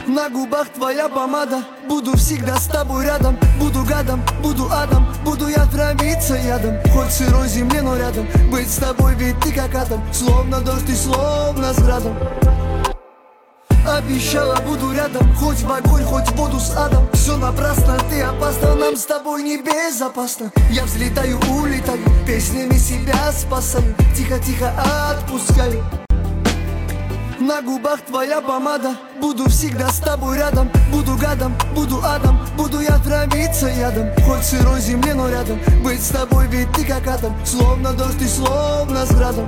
На губах твоя помада, буду всегда с тобой рядом. Буду гадом, буду адом, буду я травиться ядом. Хоть сырой земле, но рядом. Быть с тобой, ведь ты как атом. Словно дождь и словно с градом. Обещала, буду рядом, хоть в огонь, хоть в воду с адом. Все напрасно, ты опасна, нам с тобой небезопасно. Я взлетаю, улетаю, песнями себя спасаю. Тихо-тихо отпускаю. На губах твоя помада, буду всегда с тобой рядом. Буду гадом, буду адом, буду я травиться ядом. Хоть в сырой земле, но рядом. Быть с тобой, ведь ты как атом. Словно дождь и словно с градом.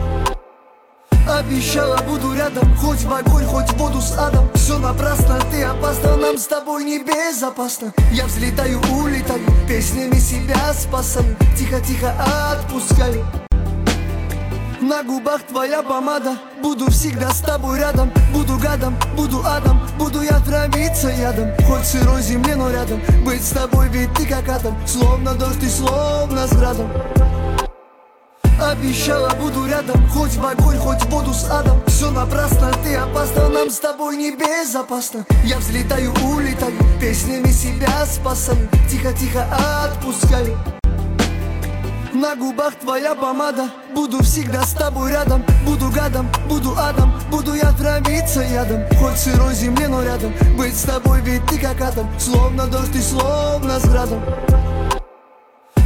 Обещала, буду рядом, хоть в огонь, хоть в воду с адом. Все напрасно, ты опасна, нам с тобой небезопасно. Я взлетаю, улетаю, песнями себя спасаю. Тихо-тихо отпускаю. На губах твоя помада, буду всегда с тобой рядом. Буду гадом, буду адом, буду я травиться ядом. Хоть в сырой земле, но рядом. Быть с тобой, ведь ты как атом. Словно дождь и словно с градом. Обещала, буду рядом, хоть в огонь, хоть в воду с адом. Все напрасно, ты опасна, нам с тобой небезопасно. Я взлетаю, улетаю, песнями себя спасаю. Тихо-тихо отпускаю. На губах твоя помада, буду всегда с тобой рядом. Буду гадом, буду адом, буду я травиться ядом. Хоть в сырой земле, но рядом. Быть с тобой, ведь ты как атом. Словно дождь и словно с градом.